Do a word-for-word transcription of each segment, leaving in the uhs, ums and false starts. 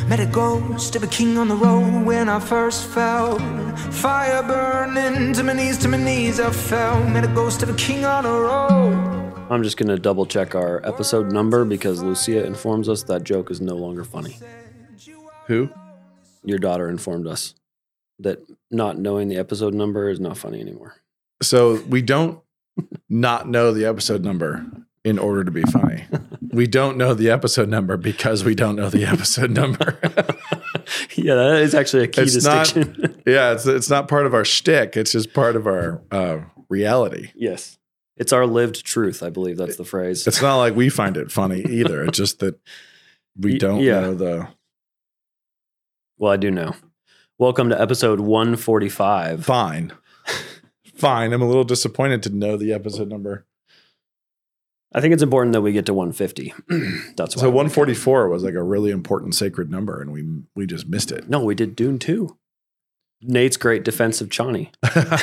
Met a ghost of a king on the road when I first fell. Fire burning to my knees, to my knees I fell. Met a ghost of a king on the road. I'm just going to double check our episode number because Lucia informs us that joke is no longer funny. Who? Your daughter informed us that not knowing the episode number is not funny anymore. So we don't not know the episode number in order to be funny. We don't know the episode number because we don't know the episode number. Yeah, that is actually a key it's distinction. Not, yeah, it's it's not part of our shtick. It's just part of our uh, reality. Yes. It's our lived truth, I believe that's the phrase. It's not like we find it funny either. It's just that we don't yeah. know the... Well, I do know. Welcome to episode one forty-five. Fine. Fine. I'm a little disappointed to know the episode number. I think it's important that we get to one fifty. That's why. So one forty-four was like a really important sacred number, and we we just missed it. No, we did Dune two. Nate's great defense of Chani.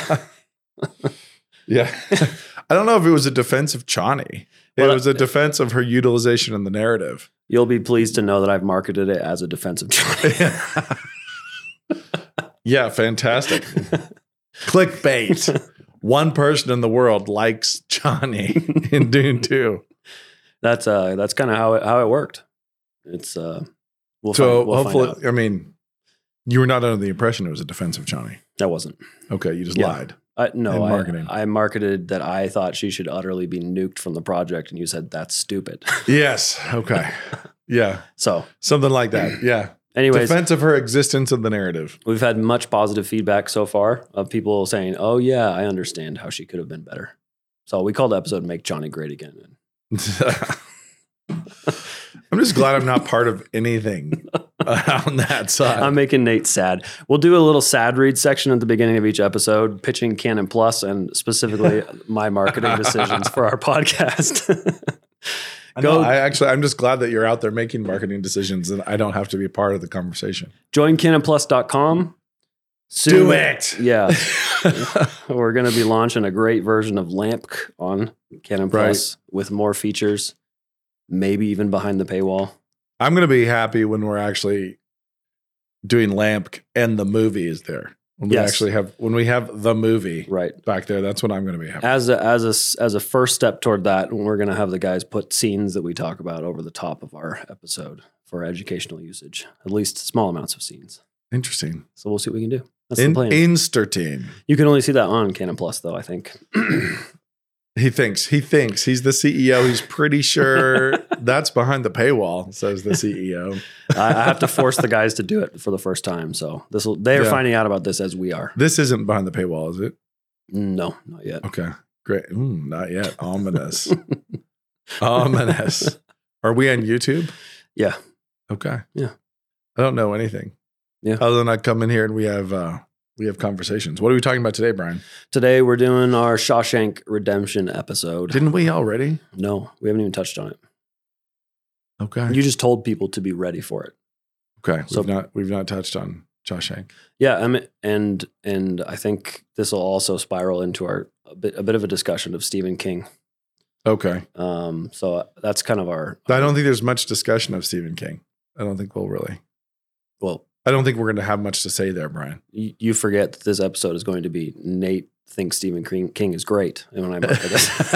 Yeah. I don't know if it was a defense of Chani. It Well, was a defense of her utilization in the narrative. You'll be pleased to know that I've marketed it as a defense of Chani. Yeah, fantastic. Clickbait. One person in the world likes Chani in Dune two. That's uh that's kind of how it how it worked. It's uh we'll So find, we'll hopefully, find out. I mean, you were not under the impression it was a defense of Chani. That wasn't. Okay, you just Yeah. lied. I, no, And I, marketing. I marketed that I thought she should utterly be nuked from the project, and you said that's stupid. Yes. Okay. Yeah. So, Something like that. Yeah. anyways, Defense of her existence in the narrative. we've had much positive feedback so far of people saying, "Oh yeah, I understand how she could have been better." So we called the episode "Make Johnny Great Again." I'm just glad I'm not part of anything on that side. I'm making Nate sad. We'll do a little sad read section at the beginning of each episode, pitching Canon Plus and specifically my marketing decisions for our podcast. I know, Go I actually, I'm just glad that you're out there making marketing decisions and I don't have to be part of the conversation. join canon plus dot com. Do it. Yeah. We're going to be launching a great version of LAMP on Canon Plus with more features, maybe even behind the paywall. I'm going to be happy when we're actually doing LAMP and the movie is there. When we Yes. actually have, when we have the movie Right. back there, that's when I'm going to be happy. As a, as a, as a first step toward that, we're going to have the guys put scenes that we talk about over the top of our episode for educational usage, at least small amounts of scenes. Interesting. So we'll see what we can do. That's In, the plan. Instertine. You can only see that on Canon Plus, though, I think. He thinks, he thinks he's the C E O. He's pretty sure that's behind the paywall, says the C E O. I, I have to force the guys to do it for the first time. So this will, they are Yeah. finding out about this as we are. This isn't behind the paywall, is it? No, not yet. Okay, great. Ooh, not yet. Ominous. Ominous. Are we on YouTube? Yeah. Okay. Yeah. I don't know anything. Yeah. Other than I come in here and we have uh we have conversations. What are we talking about today, Brian? Today we're doing our Shawshank Redemption episode. Didn't we already? No, we haven't even touched on it. Okay. You just told people to be ready for it. okay. So- we've not we've not touched on Shawshank. Yeah, I mean, and and I think this will also spiral into our a bit a bit of a discussion of Stephen King. Okay. Um, so that's kind of our. I don't think there's much discussion of Stephen King. I don't think we'll really. Well, I don't think we're going to have much to say there, Brian. you, you forget that this episode is going to be Nate thinks Stephen King, King is great, and when I market this,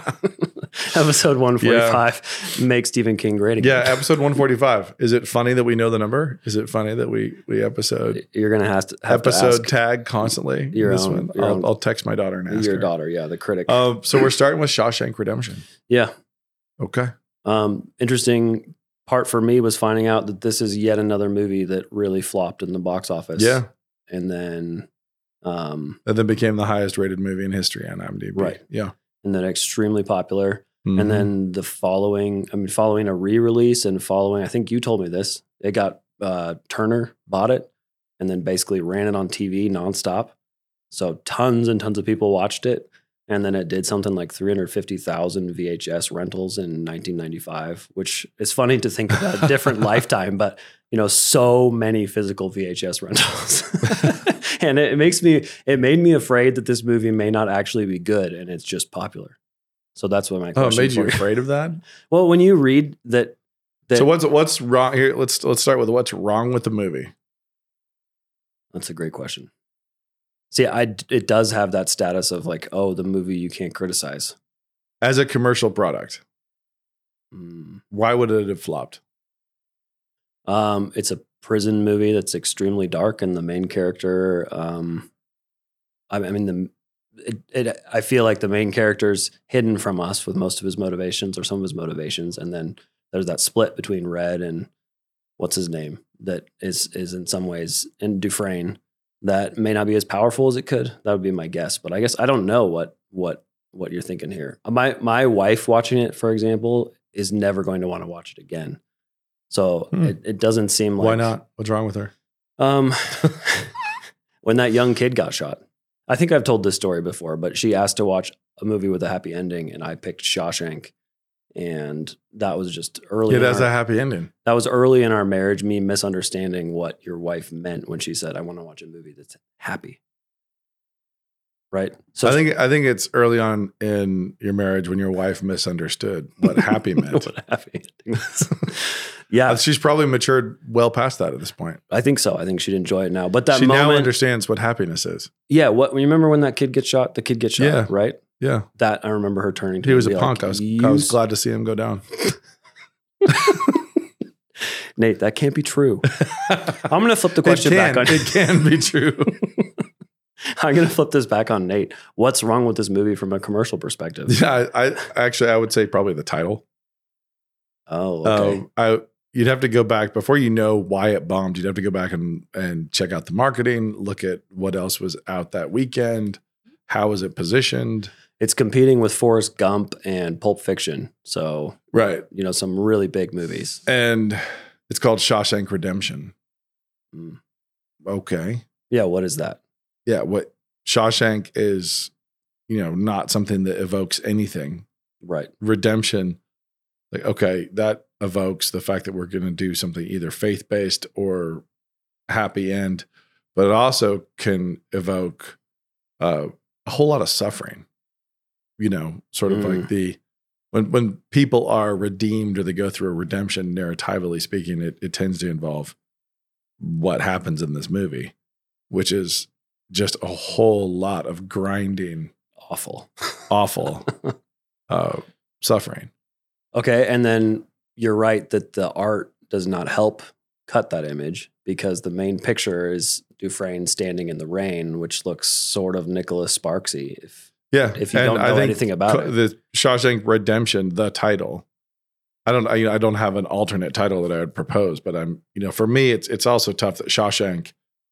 episode one forty-five, make Stephen King great Yeah, again. episode one forty-five. Is it funny that we know the number? Is it funny that we we episode You're gonna have to have episode to ask tag constantly? your This own- one? your I'll, own- I'll text my daughter and ask your her. daughter, yeah, the critic. Uh, so we're starting with Shawshank Redemption. yeah. Okay. Um, interesting part for me was finding out that this is yet another movie that really flopped in the box office. Yeah. And then, um, And then became the highest rated movie in history on IMDb. Right. Yeah. and then extremely popular. Mhm. And then the following, I mean, following a re-release and following, I think you told me this, it got, uh, Turner bought it and then basically ran it on T V nonstop. So tons and tons of people watched it. And then it did something like three hundred fifty thousand V H S rentals in nineteen ninety-five, which is funny to think about a different lifetime, but you know, so many physical V H S rentals. And it, it makes me, it made me afraid that this movie may not actually be good and it's just popular. So that's what my Oh, it question made you for afraid of that? Well, when you read that That- so what's what's wrong here? Let's let's start with what's wrong with the movie. That's a great question. See, I it does have that status of like, oh, the movie you can't criticize. As a commercial product, Mm. why would it have flopped? Um, it's a prison movie that's extremely dark, and the main character, um, I I mean, the it, it, I feel like the main character's hidden from us with most of his motivations or some of his motivations, and then there's that split between Red and what's his name that is is in some ways in Dufresne that may not be as powerful as it could. That would be my guess, but I guess I don't know what what what you're thinking here. My my wife watching it, for example, is never going to want to watch it again. So Hmm. it, it doesn't seem like Why not? What's wrong with her? Um, when that young kid got shot, I think I've told this story before, but she asked to watch a movie with a happy ending, and I picked Shawshank, and that was just early. It in has our- a happy ending. that was early in our marriage. Me misunderstanding what your wife meant when she said, "I want to watch a movie that's happy." Right. So I think I think it's early on in your marriage when your wife misunderstood what happy meant. what a happy ending is. Yeah, She's probably matured well past that at this point. I think so. I think she'd enjoy it now. But that she now moment, understands what happiness is. yeah. What you remember when that kid gets shot? The kid gets shot, Yeah. right? Yeah, That I remember her turning to he me was and a be punk. like, I was, "You I was glad to see him go down. Nate, that can't be true. I'm going to flip the question it can, back on. it can be true. I'm going to flip this back on Nate. What's wrong with this movie from a commercial perspective? Yeah, I, I actually I would say probably the title. Oh, okay. Um, I you'd have to go back before you know why it bombed. You'd have to go back and and check out the marketing, look at what else was out that weekend, how was it positioned. It's competing with Forrest Gump and Pulp Fiction. So, Right. you know, some really big movies. And it's called Shawshank Redemption. Mm. Okay. Yeah, what is that? Yeah. What Shawshank is, you know, not something that evokes anything. Right. Redemption, like, okay, that evokes the fact that we're going to do something either faith based or happy end, but it also can evoke uh, a whole lot of suffering. You know, sort of Mm. like the when when people are redeemed or they go through a redemption, narratively speaking, it, it tends to involve what happens in this movie, which is just a whole lot of grinding, Awful. awful uh, suffering. Okay. And then you're right that the art does not help cut that image because the main picture is Dufresne standing in the rain, which looks sort of Nicholas Sparksy. If Yeah, If you don't know anything about co- it. the Shawshank Redemption, the title. I don't, I, I don't have an alternate title that I would propose, but I'm, you know, for me, it's it's also tough that Shawshank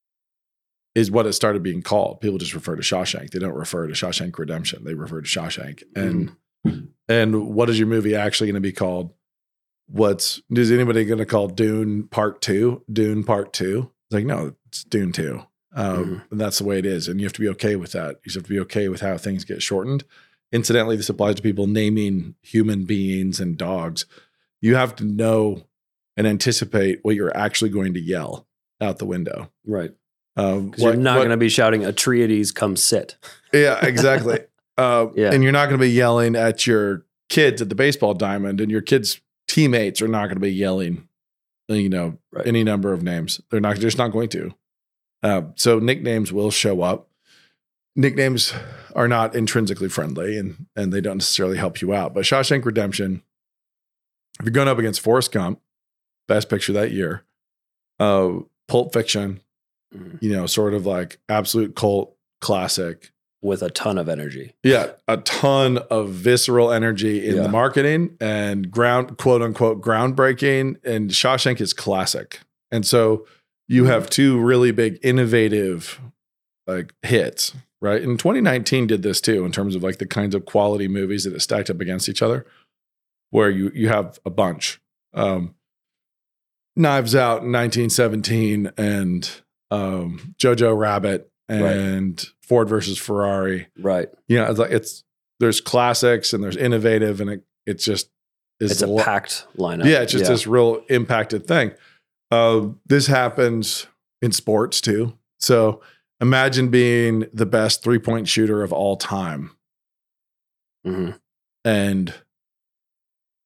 is what it started being called. People just refer to Shawshank; they don't refer to Shawshank Redemption. They refer to Shawshank. And and what is your movie actually going to be called? What's is anybody going to call Dune Part Two? Dune Part Two? It's like no, it's Dune Two. Um, Mhm. And that's the way it is. And you have to be okay with that. You have to be okay with how things get shortened. Incidentally, this applies to people naming human beings and dogs. You have to know and anticipate what you're actually going to yell out the window. Right. Um, Because you're what- not what- going to be shouting, Atreides, come sit. Yeah, exactly. uh, Yeah. And you're not going to be yelling at your kids at the baseball diamond, and your kids' teammates are not going to be yelling, you know, Right. any number of names. They're not, they're just not going to. Uh, so nicknames will show up. Nicknames are not intrinsically friendly, and and they don't necessarily help you out. But Shawshank Redemption, if you're going up against Forrest Gump, best picture that year, uh, Pulp Fiction, Mhm. you know, sort of like absolute cult classic. With a ton of energy. Yeah, a ton of visceral energy in Yeah. the marketing and ground, quote unquote, groundbreaking. And Shawshank is classic. And so you have two really big, innovative like hits, right? And twenty nineteen did this too, in terms of like the kinds of quality movies that it stacked up against each other, where you you have a bunch. Um, Knives Out in nineteen seventeen and um, Jojo Rabbit and Ford versus Ferrari. Right. You know, it's like it's there's classics and there's innovative, and it it's just is It's a lo- packed lineup. yeah, it's just this real impacted thing. Uh, this happens in sports too. So imagine being the best three point shooter of all time Mhm. and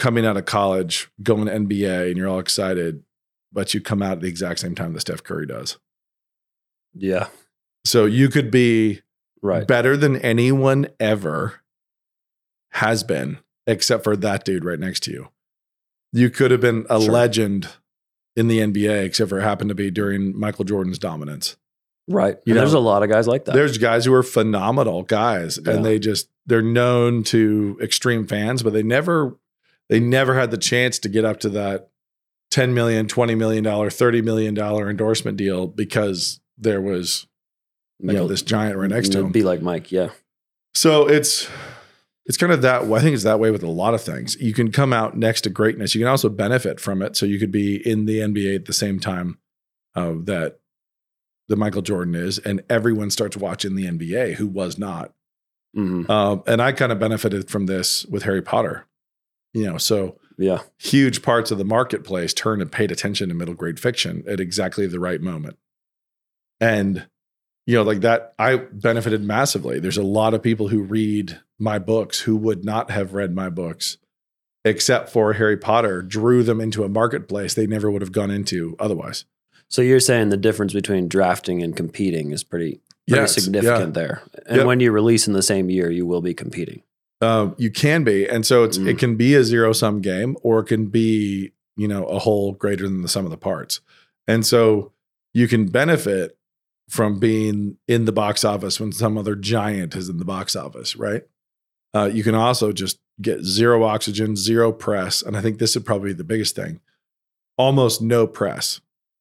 coming out of college, going to N B A, and you're all excited, but you come out at the exact same time that Steph Curry does. Yeah. So you could be Right. better than anyone ever has been, except for that dude right next to you. You could have been a Sure. legend in the N B A, except for it happened to be during Michael Jordan's dominance. Right. You And there's know, a lot of guys like that. There's guys who are phenomenal guys, Yeah. and they just they're known to extreme fans, but they never they never had the chance to get up to that ten million, twenty million dollars, thirty million dollars endorsement deal because there was you know Michael- this giant right next to him. Be like Mike. Yeah. So it's it's kind of that. I think it's that way with a lot of things. You can come out next to greatness. You can also benefit from it. So you could be in the N B A at the same time uh, that the Michael Jordan is, and everyone starts watching the N B A who was not. Mhm. Um, and I kind of benefited from this with Harry Potter. You know, so Yeah. huge parts of the marketplace turned and paid attention to middle grade fiction at exactly the right moment. And you know, like that, I benefited massively. There's a lot of people who read my books who would not have read my books, except for Harry Potter drew them into a marketplace they never would have gone into otherwise. So you're saying the difference between drafting and competing is pretty, pretty Yes, significant there. And Yep. when you release in the same year, you will be competing. Um, you can be, and so it's Mm. it can be a zero sum game, or it can be you know a whole greater than the sum of the parts. And so you can benefit from being in the box office when some other giant is in the box office, right? Uh, you can also just get zero oxygen, zero press, and I think this is probably the biggest thing: almost no press.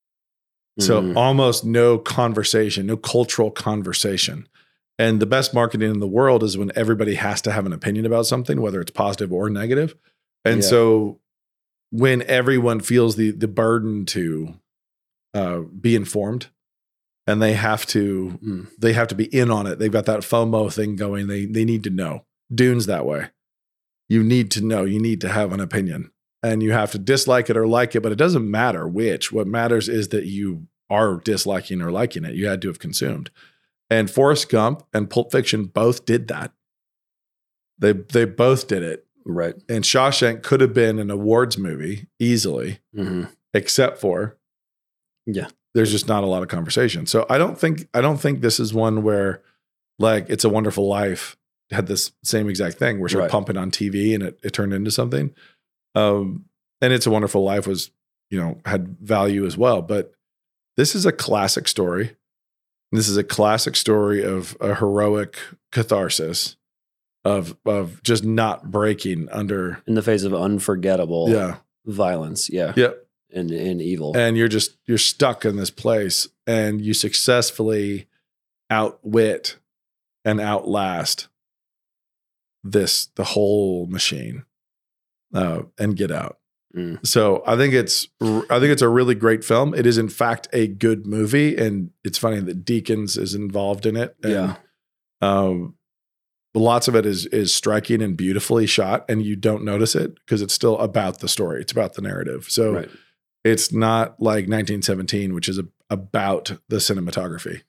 So Mhm. almost no conversation, no cultural conversation. And the best marketing in the world is when everybody has to have an opinion about something, whether it's positive or negative. And Yeah. so when everyone feels the the burden to uh, be informed, and they have to Mm. they have to be in on it. They've got that FOMO thing going. They they need to know. Dune's that way. You need to know. You need to have an opinion. And you have to dislike it or like it, but it doesn't matter which. What matters is that you are disliking or liking it. You had to have consumed. And Forrest Gump and Pulp Fiction both did that. They they both did it. Right. And Shawshank could have been an awards movie easily, hmm except for Yeah. there's just not a lot of conversation. So I don't think I don't think this is one where like It's a Wonderful Life had this same exact thing where you're Right. pumping on T V and it, it turned into something. Um, and It's a Wonderful Life was, you know, had value as well. But this is a classic story. This is a classic story of a heroic catharsis of of just not breaking under In the face of unforgettable yeah violence. Yeah. yeah And, and evil. and you're just you're stuck in this place and you successfully outwit and outlast this the whole machine uh, and get out. Mm. So I think it's I think it's a really great film. It is in fact a good movie, and it's funny that Deakins is involved in it. And, Yeah. um, lots of it is is striking and beautifully shot, and you don't notice it because it's still about the story. It's about the narrative. So Right. it's not like nineteen seventeen, which is a, about the cinematography.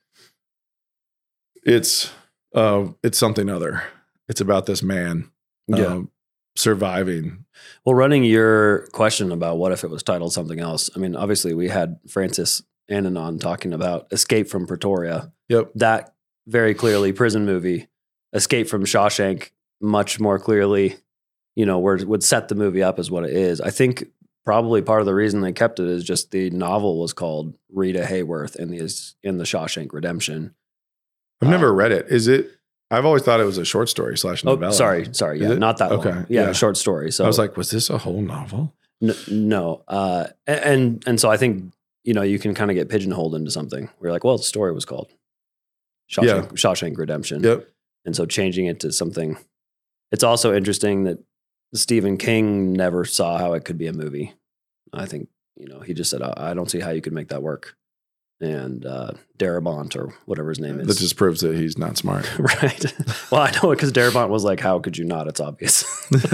It's uh, it's something other. It's about this man Yeah. um, surviving. Well, running your question about what if it was titled something else. I mean, obviously we had Francis Ananon talking about Escape from Pretoria. Yep. That very clearly prison movie. Escape from Shawshank much more clearly, you know, where would set the movie up as what it is. I think probably part of the reason they kept it is just the novel was called Rita Hayworth in the in the Shawshank Redemption. I've Uh, never read it. Is it? I've always thought it was a short story slash Oh, novella. sorry, sorry, Is yeah, it? not that Okay, long. Yeah, yeah. short story. So I was like, was this a whole novel? N- no. Uh, a- and and so I think, you know, you can kind of get pigeonholed into something. We're like, well, the story was called Shawshank, Yeah. Shawshank Redemption. Yep. And so changing it to something. It's also interesting that Stephen King never saw how it could be a movie. I think, you know, he just said, I, I don't see how you could make that work. And uh, Darabont or whatever his name is. That just proves that he's not smart. Right. Well, I know it because Darabont was like, how could you not? It's obvious.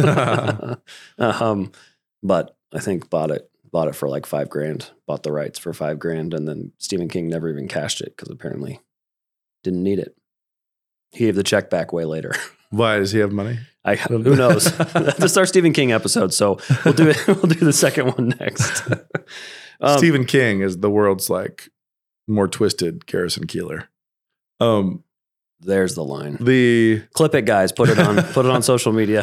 um, but I think bought it, bought it for like five grand, bought the rights for five grand. And then Stephen King never even cashed it because apparently didn't need it. He gave the check back way later. Why does he have money? I, who knows? That's our Stephen King episode, so we'll do it. We'll do the second one next. um, Stephen King is the world's like more twisted Garrison Keillor. Um, there's the line. The Clip it, guys. Put it on. Put it on social media.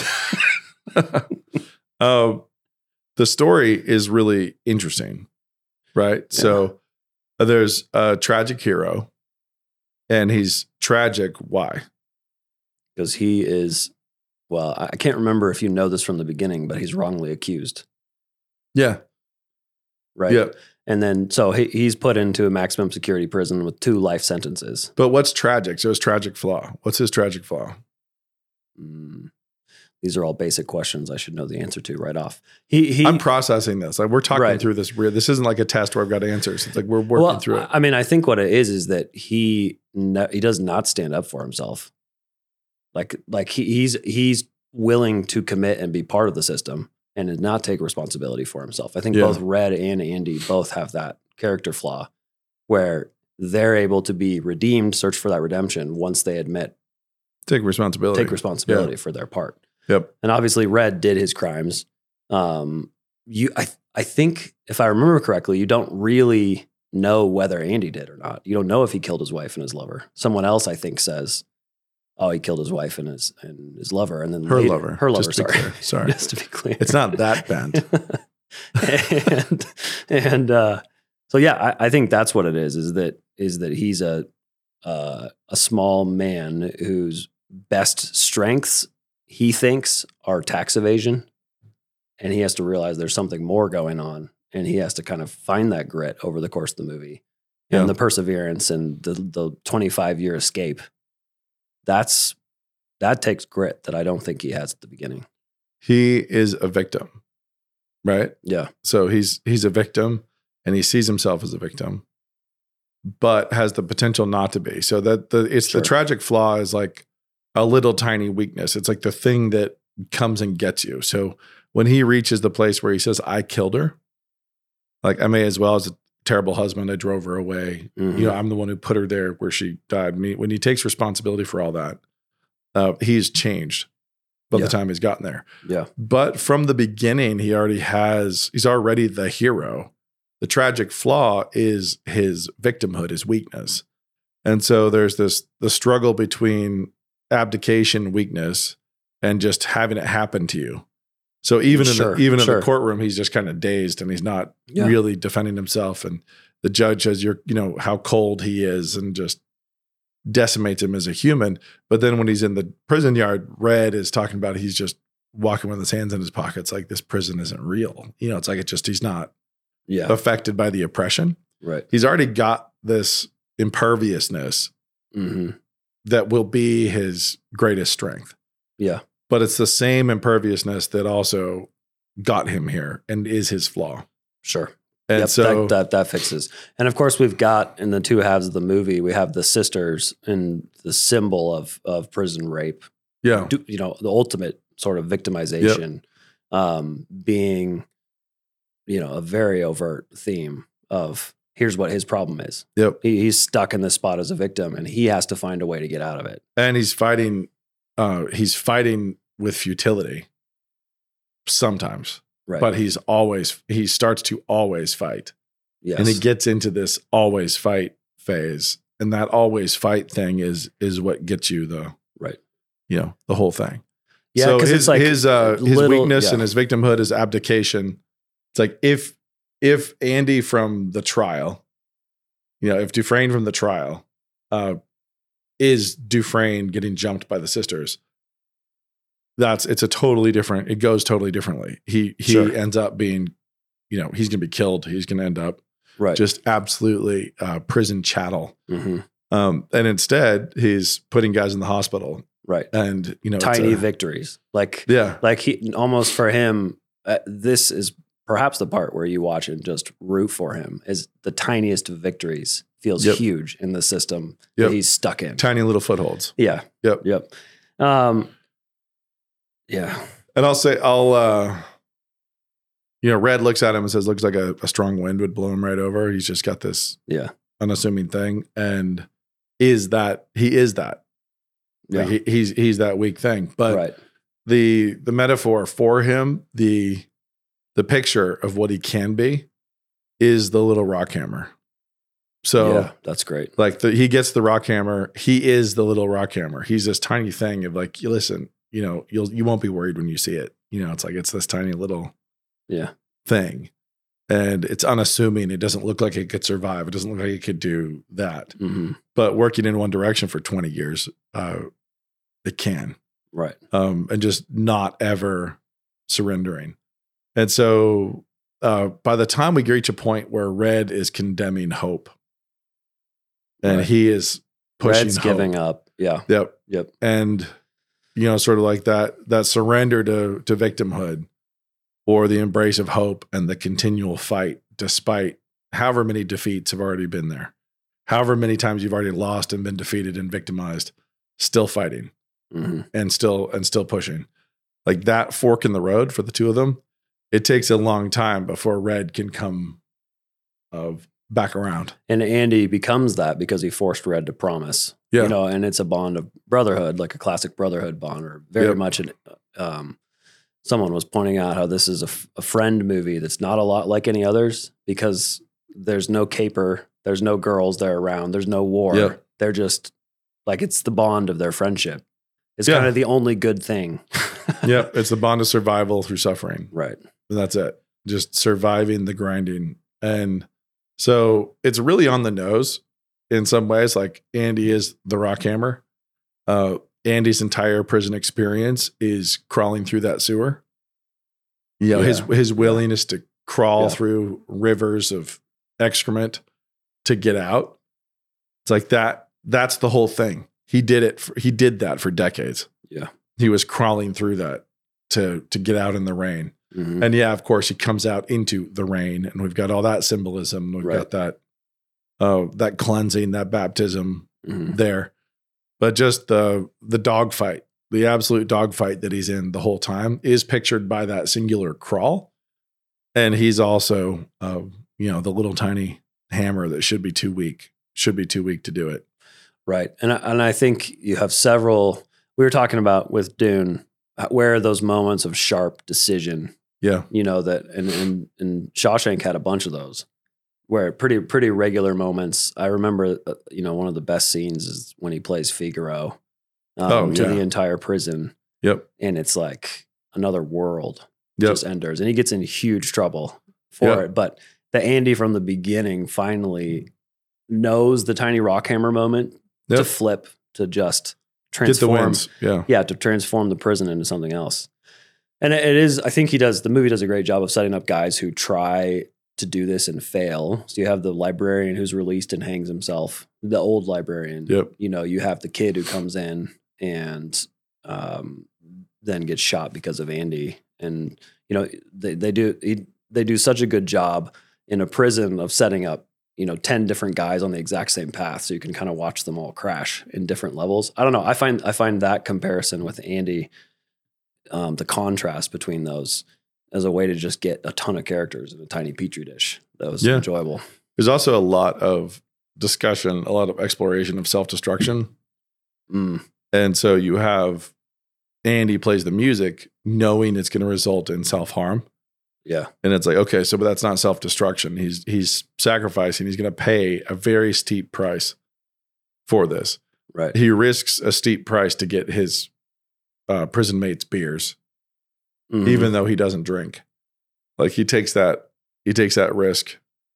um, the story is really interesting, right? Yeah. So uh, there's a tragic hero, and he's tragic. Why? Because he is. Well, I can't remember if you know this from the beginning, but he's wrongly accused. Yeah. Right. Yeah. And then, so he, he's put into a maximum security prison with two life sentences. But what's tragic? So his tragic flaw. What's his tragic flaw? Mm, these are all basic questions I should know the answer to right off. He, he I'm processing this. Like we're talking Right. through this. Weird. This isn't like a test where I've got answers. It's like we're working well, through it. I mean, I think what it is is that he ne- he does not stand up for himself. Like like he, he's he's willing to commit and be part of the system and not take responsibility for himself. I think Yeah. both Red and Andy both have that character flaw where they're able to be redeemed, search for that redemption once they admit, Take responsibility. take responsibility for their part. Yep. And obviously Red did his crimes. Um, you, I, I think if I remember correctly, you don't really know whether Andy did or not. You don't know if he killed his wife and his lover. Someone else, I think, says, oh, he killed his wife and his, and his lover. And then Her later- lover. her lover, Just to be sorry. clear. Sorry. Just to be clear. It's not that bent. and, and, uh, so yeah, I, I think that's what it is, is that, is that he's a, uh, a small man whose best strengths he thinks are tax evasion. And he has to realize there's something more going on. And he has to kind of find that grit over the course of the movie and Yeah. the perseverance and the, the twenty-five year escape. That's, that takes grit that I don't think he has at the beginning. He is a victim, right? Yeah. So he's he's a victim, and he sees himself as a victim, but has the potential not to be. So that the it's Sure. the tragic flaw is like a little tiny weakness. It's like the thing that comes and gets you. So when he reaches the place where he says, "I killed her," like I may as well as a terrible husband. I drove her away. Mhm. You know, I'm the one who put her there where she died. And he, when he takes responsibility for all that, uh, he's changed by Yeah. the time he's gotten there. Yeah. But from the beginning, he already has, he's already the hero. The tragic flaw is his victimhood, his weakness. And so there's this, the struggle between abdication, weakness, and just having it happen to you. So even Sure, in the, even sure. in the courtroom, he's just kind of dazed and he's not Yeah. really defending himself. And the judge says, you're, you know, how cold he is and just decimates him as a human. But then when he's in the prison yard, Red is talking about he's just walking with his hands in his pockets like this prison isn't real. You know, it's like it just, he's not Yeah. affected by the oppression. Right. He's already got this imperviousness Mm-hmm. that will be his greatest strength. Yeah. But it's the same imperviousness that also got him here and is his flaw. Sure. And Yep, so that, that that fixes. And of course, we've got in the two halves of the movie, we have the sisters and the symbol of of prison rape. yeah, Do, you know, the ultimate sort of victimization, um, being, you know, a very overt theme of here's what his problem is. yep. He, he's stuck in this spot as a victim, and he has to find a way to get out of it. And he's fighting, uh, he's fighting with futility sometimes, Right. but he's always, he starts to always fight. yes. And he gets into this always fight phase. And that always fight thing is, is what gets you the, right. you know, the whole thing. Yeah, so 'cause his, it's like his, uh, his little- weakness yeah. and his victimhood is abdication. It's like if, if Andy from the trial, you know, if Dufresne from the trial, uh, is Dufresne getting jumped by the sisters, that's, it's a totally different, it goes totally differently. He, he Sure. ends up being, you know, he's going to be killed. He's going to end up Right. just absolutely, uh, prison chattel. hmm Um, and instead he's putting guys in the hospital Right. and, you know, it's Tiny a- victories. Like, yeah. like he almost for him, uh, this is perhaps the part where you watch and just root for him is the tiniest of victories feels Yep. huge in the system Yep. that he's stuck in. Tiny little footholds. Yeah. Yep. Yep. Um, yeah. And I'll say, I'll, uh, you know, Red looks at him and says, looks like a, a strong wind would blow him right over. He's just got this Yeah. unassuming thing. And is that, he is that. Yeah. Like he, he's he's that weak thing. But right. the the metaphor for him, the the picture of what he can be, is the little rock hammer. So yeah, that's great. Like the, he gets the rock hammer. He is the little rock hammer. He's this tiny thing of like, you listen, you know, you'll you won't be worried when you see it. You know, it's like it's this tiny little yeah thing. And it's unassuming. It doesn't look like it could survive. It doesn't look like it could do that. Mm-hmm. But working in one direction for twenty years, uh, it can. Right. Um, and just not ever surrendering. And so uh, by the time we reach a point where Red is condemning hope, and right. he is pushing Red's hope. giving up. Yeah. Yep. Yep. And, you know, sort of like that, that surrender to, to victimhood, or the embrace of hope and the continual fight, despite however many defeats have already been there, however many times you've already lost and been defeated and victimized, still fighting Mm-hmm. and still, and still pushing. Like that fork in the road for the two of them, it takes a long time before Red can come of back around. And Andy becomes that because he forced Red to promise. Yeah. You know, and it's a bond of brotherhood, like a classic brotherhood bond, or very Yep. much an, um, someone was pointing out how this is a, f- a friend movie that's not a lot like any others, because there's no caper, there's no girls there around, there's no war. Yeah. They're just like, it's the bond of their friendship. It's Yeah. kind of the only good thing. Yeah. It's the bond of survival through suffering. Right. And that's it. Just surviving the grinding. And so it's really on the nose in some ways. Like Andy is the rock hammer. Uh, Andy's entire prison experience is crawling through that sewer. You know, Yeah. his his willingness to crawl Yeah. through rivers of excrement to get out. It's like that. That's the whole thing. He did it. For, he did that for decades. Yeah. He was crawling through that to to get out in the rain. Mhm. And yeah, of course, he comes out into the rain, and we've got all that symbolism. We've Right. got that, uh, that cleansing, that baptism Mhm. there. But just the the dogfight, the absolute dogfight that he's in the whole time, is pictured by that singular crawl, and he's also, uh, you know, the little tiny hammer that should be too weak, should be too weak to do it. Right. And I, and I think you have several, we were talking about with Dune, uh, where are those moments of sharp decision, Yeah, you know, that, and, and, and Shawshank had a bunch of those where pretty, pretty regular moments. I remember, uh, you know, one of the best scenes is when he plays Figaro um, Oh, to yeah. the entire prison. yep, And it's like another world yep, just enters, and he gets in huge trouble for Yeah. it. But the Andy from the beginning finally knows the tiny rock hammer moment to yep. flip, to just Get the transform, wins. Yeah, yeah, to transform the prison into something else. And it it is, I think he does, the movie does a great job of setting up guys who try to do this and fail. So you have the librarian who's released and hangs himself, the old librarian. Yep. You know, you have the kid who comes in and um, then gets shot because of Andy. And, you know, they, they do, he, they do such a good job in a prison of setting up, you know, ten different guys on the exact same path. So you can kind of watch them all crash in different levels. I don't know. I find, I find that comparison with Andy, um, the contrast between those as a way to just get a ton of characters in a tiny petri dish. That was Yeah. enjoyable. There's also a lot of discussion, a lot of exploration of self-destruction. Mm, And so you have Andy plays the music knowing it's going to result in self-harm. yeah. And it's like, okay, so but that's not self-destruction. He's he's sacrificing. He's going to pay a very steep price for this. Right. He risks a steep price to get his uh, prison mates beers, Mhm. even though he doesn't drink. Like he takes that he takes that risk,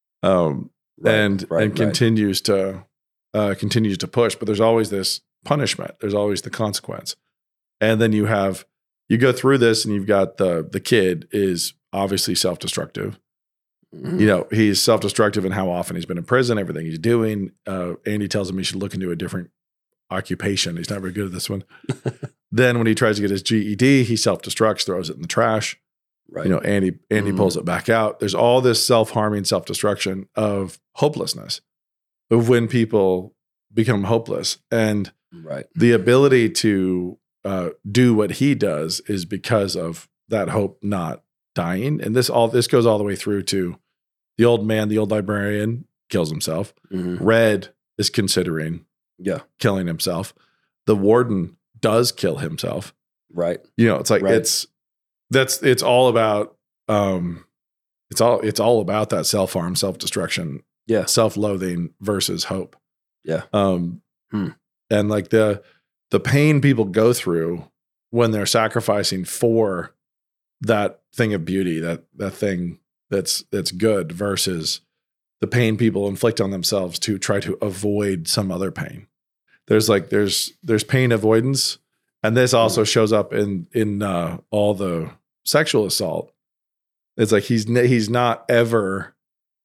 um, Right, and right, and right. continues to uh, continues to push. But there's always this punishment. There's always the consequence. And then you have you go through this, and you've got the the kid is obviously self-destructive. Mhm. You know, he's self-destructive in how often he's been in prison, everything he's doing. Uh, Andy tells him he should look into a different occupation. He's not very good at this one. Then when he tries to get his G E D, he self-destructs, throws it in the trash. Right. You know, Andy Andy Mhm. pulls it back out. There's all this self-harming self-destruction of hopelessness, of when people become hopeless. And right. the ability to uh, do what he does is because of that hope not dying. And this all this goes all the way through to the old man, the old librarian kills himself. Mhm. Red is considering Yeah. killing himself. The warden does kill himself. Right. You know, it's like Right. it's that's it's all about um it's all it's all about that self-harm, self-destruction, Yeah. self-loathing versus hope. Yeah. Um Hmm. and like the the pain people go through when they're sacrificing for that thing of beauty, that that thing that's that's good versus the pain people inflict on themselves to try to avoid some other pain. There's like there's there's pain avoidance, and this also shows up in in uh, all the sexual assault. It's like he's n- he's not ever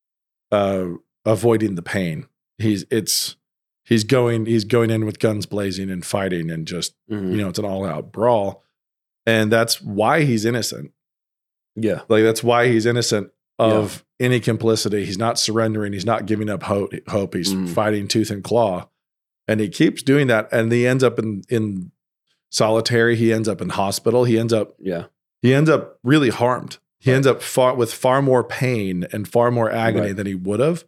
uh, avoiding the pain. He's it's he's going he's going in with guns blazing and fighting and just Mhm. you know it's an all out brawl, and that's why he's innocent. Yeah. Like that's why he's innocent of any complicity. He's not surrendering. He's not giving up hope. Hope. He's Mm. fighting tooth and claw, and he keeps doing that. And he ends up in in solitary. He ends up in hospital. He ends up Yeah. he ends up really harmed. He Right. ends up far, with far more pain and far more agony Right. than he would have.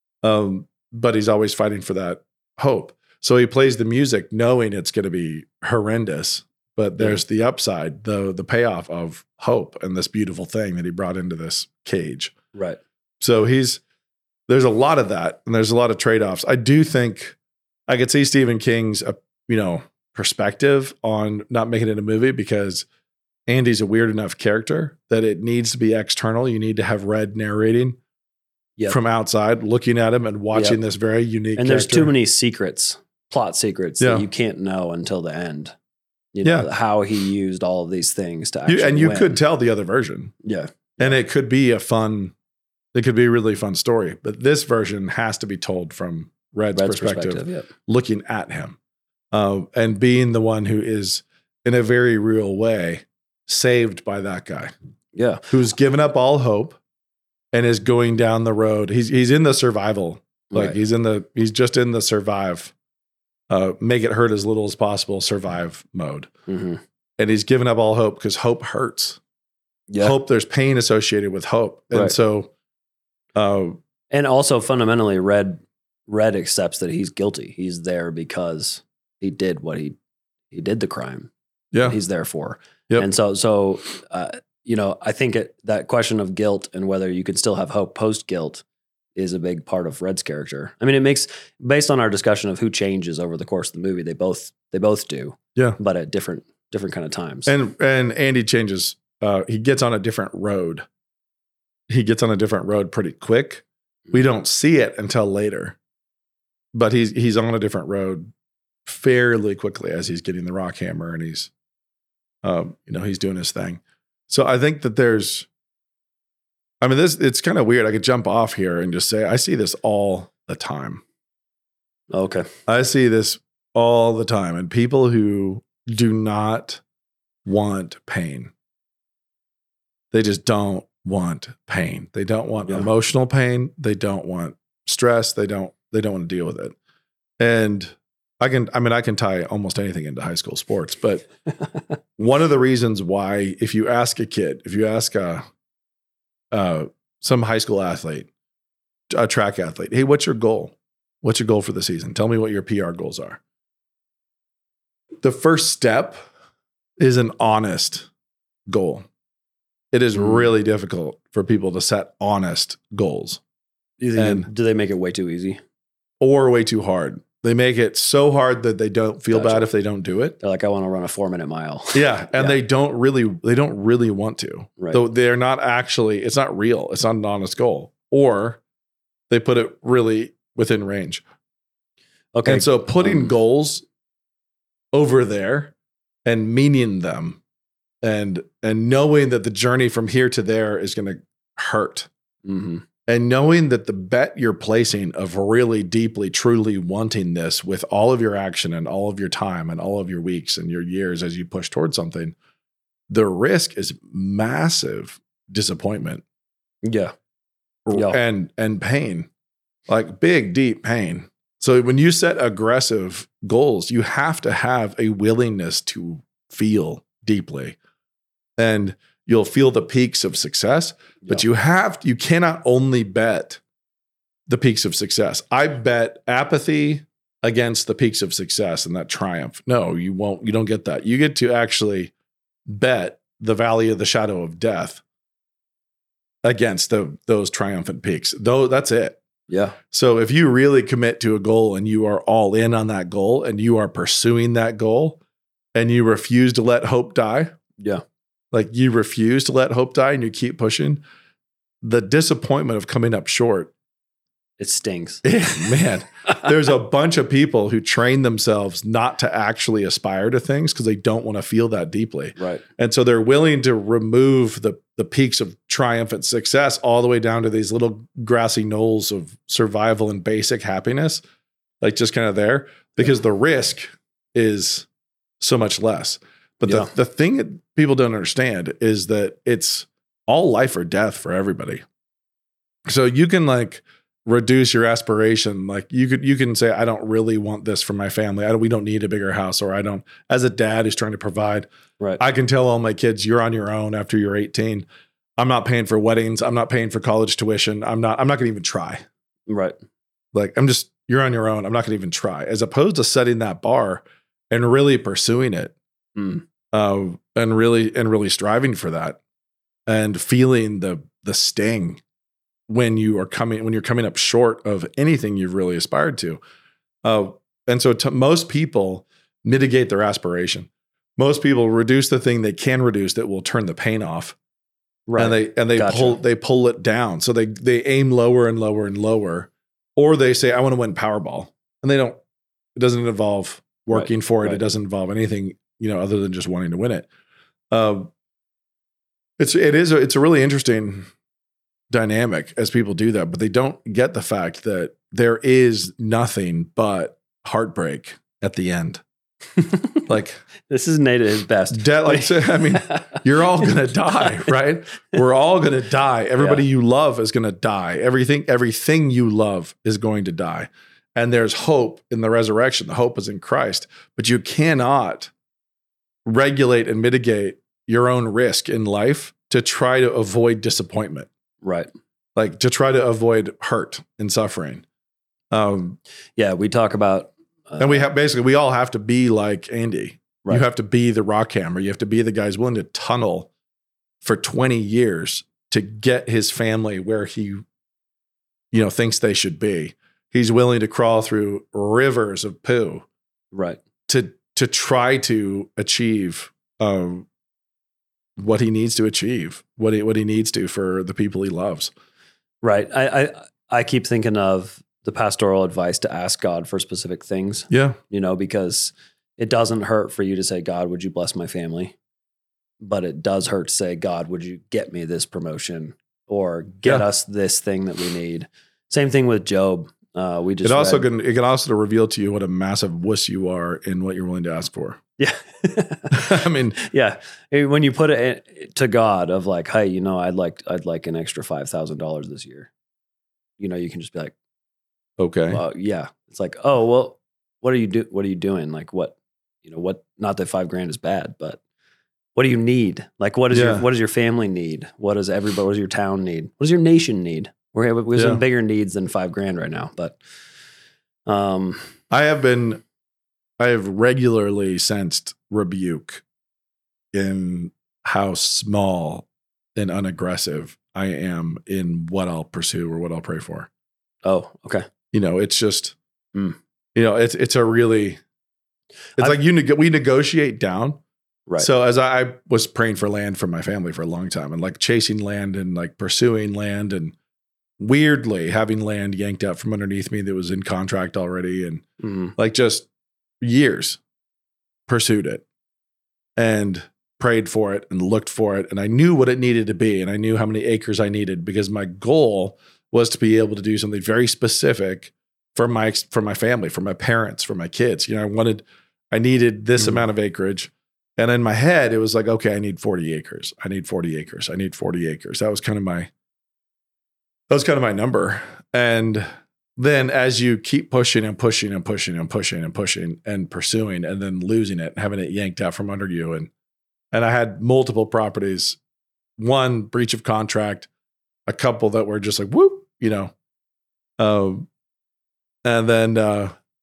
Um, but he's always fighting for that hope. So he plays the music knowing it's going to be horrendous. But there's the upside, the the payoff of hope and this beautiful thing that he brought into this cage. Right. So he's there's a lot of that, and there's a lot of trade-offs. I do think I could see Stephen King's uh, you know perspective on not making it a movie because Andy's a weird enough character that it needs to be external. You need to have Red narrating Yep. from outside, looking at him and watching Yep. this very unique. And there's character. too many secrets, plot secrets Yeah. that you can't know until the end. You know, Yeah. how he used all of these things to actually You, and you win. could tell the other version. Yeah. And it could be a fun, it could be a really fun story. But this version has to be told from Red's, Red's perspective, perspective. Yep. looking at him uh, and being the one who is, in a very real way, saved by that guy Yeah. who's given up all hope and is going down the road. He's he's in the survival, like Right. he's in the he's just in the survive, uh, make it hurt as little as possible survive mode, hmm and he's given up all hope because hope hurts. Yeah. Hope, there's pain associated with hope, and Right. so, uh, And also fundamentally, Red Red accepts that he's guilty. He's there because he did what he he did the crime. yeah, He's there for. Yep. And so so uh, you know, I think it, that question of guilt and whether you can still have hope post guilt is a big part of Red's character. I mean, it makes based on our discussion of who changes over the course of the movie, they both they both do. Yeah. But at different different kind of times. and and Andy changes. Uh, he gets on a different road. He gets on a different road pretty quick. We don't see it until later, but he's he's on a different road fairly quickly as he's getting the rock hammer and he's, um, you know, he's doing his thing. So I think that there's, I mean, this it's kind of weird. I could jump off here and just say I see this all the time. Okay. I see this all the time, and people who do not want pain, they just don't want pain. They don't want Yeah. emotional pain. They don't want stress. They don't. They don't want to deal with it. And I can. I mean, I can tie almost anything into high school sports, but one of the reasons why, if you ask a kid, if you ask a, uh, some high school athlete, a track athlete, hey, what's your goal? What's your goal for the season? Tell me what your P R goals are. The first step is an honest goal. It is Mm. really difficult for people to set honest goals, Do you think And- do they make it way too easy? or way too hard. They make it so hard that they don't feel Gotcha. bad if they don't do it. They're like, I want to run a four minute mile. Yeah, and Yeah. they don't really they don't really want to. Right. Though they're not actually, it's not real. It's not an honest goal. Or they put it really within range. Okay. And so putting Um, goals over there and meaning them and and knowing that the journey from here to there is going to hurt. mhm. And knowing that the bet you're placing of really deeply, truly wanting this with all of your action and all of your time and all of your weeks and your years as you push towards something, the risk is massive disappointment Yeah. Yeah. and and pain, like big, deep pain. So when you set aggressive goals, you have to have a willingness to feel deeply. And you'll feel the peaks of success, but Yeah. you have, you cannot only bet the peaks of success. I bet apathy against the peaks of success and that triumph. No, you won't. You don't get that. You get to actually bet the valley of the shadow of death against the, those triumphant peaks. Though that's it. Yeah. So if you really commit to a goal and you are all in on that goal and you are pursuing that goal and you refuse to let hope die, Yeah. like you refuse to let hope die and you keep pushing, the disappointment of coming up short, It stings. man, there's a bunch of people who train themselves not to actually aspire to things because they don't want to feel that deeply. Right. And so they're willing to remove the, the peaks of triumphant success all the way down to these little grassy knolls of survival and basic happiness, like just kind of there, because the risk is so much less. But Yeah. the, the thing that people don't understand is that it's all life or death for everybody. So you can like reduce your aspiration. Like you could, you can say, I don't really want this for my family. I don't, we don't need a bigger house, or I don't, as a dad who's trying to provide, Right. I can tell all my kids, you're on your own after you're eighteen. I'm not paying for weddings. I'm not paying for college tuition. I'm not, I'm not going to even try. Right. Like I'm just, you're on your own. I'm not going to even try, as opposed to setting that bar and really pursuing it. Mm. Uh, and really, and really striving for that and feeling the, the sting when you are coming, when you're coming up short of anything you've really aspired to. Uh, and so to most people mitigate their aspiration. Most people reduce the thing they can reduce that will turn the pain off. Right. And they, and they Gotcha. pull, they pull it down. So they, they aim lower and lower and lower, or they say, I want to win Powerball. And they don't, it doesn't involve working Right. for it. Right. It doesn't involve anything, you know, other than just wanting to win it. Um, it's, it is, a, it's a really interesting dynamic as people do that, but they don't get the fact that there is nothing but heartbreak at the end. Like This is Nate at his best. de- like, so, I mean, you're all going to die, right? We're all going to die. Everybody Yeah. you love is going to die. Everything, everything you love is going to die. And there's hope in the resurrection. The hope is in Christ, but you cannot regulate and mitigate your own risk in life to try to avoid disappointment, Right. like to try to avoid hurt and suffering. Um, Yeah. We talk about, uh, and we have basically, we all have to be like Andy. Right. You have to be the rock hammer. You have to be the guy who's willing to tunnel for twenty years to get his family where he, you know, thinks they should be. He's willing to crawl through rivers of poo right. to to try to achieve um, what he needs to achieve, what he what he needs to for the people he loves. Right. I, I, I keep thinking of the pastoral advice to ask God for specific things, Yeah, you know, because it doesn't hurt for you to say, God, would you bless my family? But it does hurt to say, God, would you get me this promotion or get Yeah. us this thing that we need? Same thing with Job. Uh, we just it also read- can it can also reveal to you what a massive wuss you are in what you're willing to ask for. yeah. I mean, Yeah. When you put it in- to God of like, hey, you know, I'd like, I'd like an extra five thousand dollars this year. You know, you can just be like, okay, well, yeah. It's like, oh, well, what are you do? What are you doing? Like what, you know, what, not that five grand is bad, but what do you need? Like, what is Yeah. your, what does your family need? What does everybody, what does your town need? What does your nation need? We're, we have Yeah. some bigger needs than five grand right now, but, um, I have been, I have regularly sensed rebuke in how small and unaggressive I am in what I'll pursue or what I'll pray for. oh, okay. You know, it's just, Mm. you know, it's it's a really, it's I've- like you neg- we negotiate down. Right. So as I, I was praying for land for my family for a long time and like chasing land and like pursuing land and weirdly having land yanked out from underneath me that was in contract already and Mhm. like just years pursued it and prayed for it and looked for it. And I knew what it needed to be. And I knew how many acres I needed because my goal was to be able to do something very specific for my, for my family, for my parents, for my kids. You know, I wanted, I needed this Mhm. amount of acreage. And in my head, it was like, okay, I need forty acres. I need forty acres. I need forty acres. That was kind of my, that was kind of my number. And then as you keep pushing and pushing and pushing and pushing and pushing and pursuing and then losing it and having it yanked out from under you. And, and I had multiple properties, one breach of contract, a couple that were just like, whoop, you know, um, and then, uh,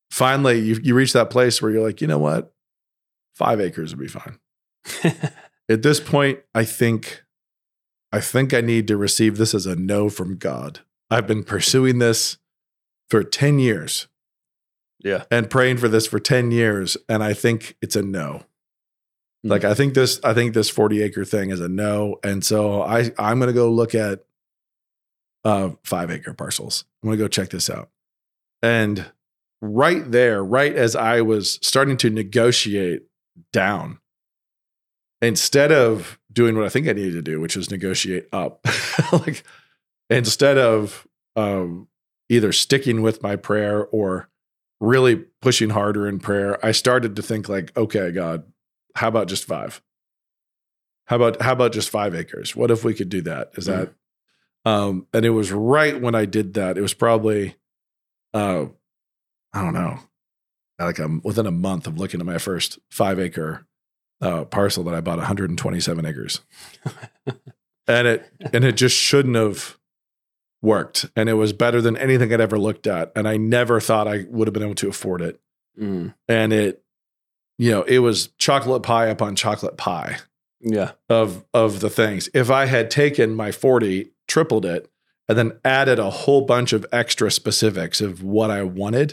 finally you, you reach that place where you're like, you know what? Five acres would be fine. At this point, I think, I think I need to receive this as a no from God. I've been pursuing this for ten years. Yeah. And praying for this for ten years. And I think it's a no. Mm-hmm. Like, I think this, I think this forty acre thing is a no. And so I, I'm going to go look at uh, five acre parcels. I'm going to go check this out. And right there, right as I was starting to negotiate down, instead of doing what I think I needed to do, which was negotiate up, like instead of um, either sticking with my prayer or really pushing harder in prayer, I started to think like, okay, God, how about just five? How about, how about just five acres? What if we could do that? Is mm-hmm. that, um, and it was right when I did that, it was probably, uh, I don't know, like I'm within a month of looking at my first five acre uh, parcel that I bought one hundred twenty-seven acres. and it, and it just shouldn't have worked. And it was better than anything I'd ever looked at. And I never thought I would have been able to afford it. Mm. And it, you know, it was chocolate pie upon chocolate pie. Yeah. Of, of the things. If I had taken my forty, tripled it, and then added a whole bunch of extra specifics of what I wanted,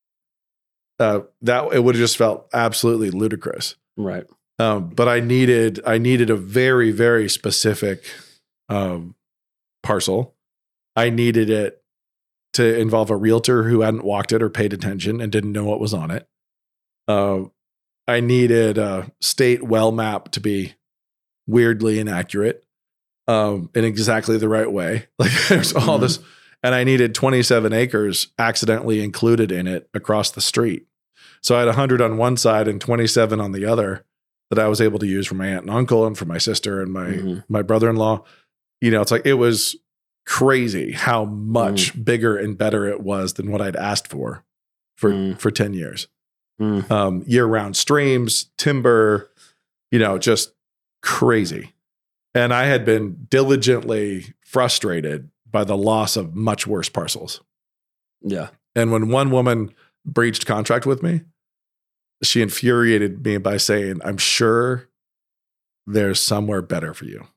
uh, that it would have just felt absolutely ludicrous. Right. Um, but I needed, I needed a very, very specific um, parcel. I needed it to involve a realtor who hadn't walked it or paid attention and didn't know what was on it. Uh, I needed a state well map to be weirdly inaccurate um, in exactly the right way. Like there's all mm-hmm. this, and I needed twenty-seven acres accidentally included in it across the street. So I had one hundred on one side and twenty-seven on the other that I was able to use for my aunt and uncle and for my sister and my mm-hmm. my brother-in-law. You know, it's like it was crazy how much mm. bigger and better it was than what I'd asked for for, mm. for ten years. Mm. Um, year-round streams, timber, you know, just crazy. And I had been diligently frustrated by the loss of much worse parcels. Yeah. And when one woman breached contract with me, she infuriated me by saying, I'm sure there's somewhere better for you.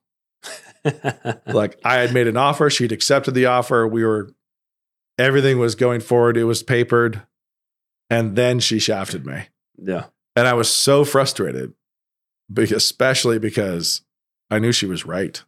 Like I had made an offer. She'd accepted the offer. We were, everything was going forward. It was papered. And then she shafted me. Yeah. And I was so frustrated, because, especially because I knew she was right.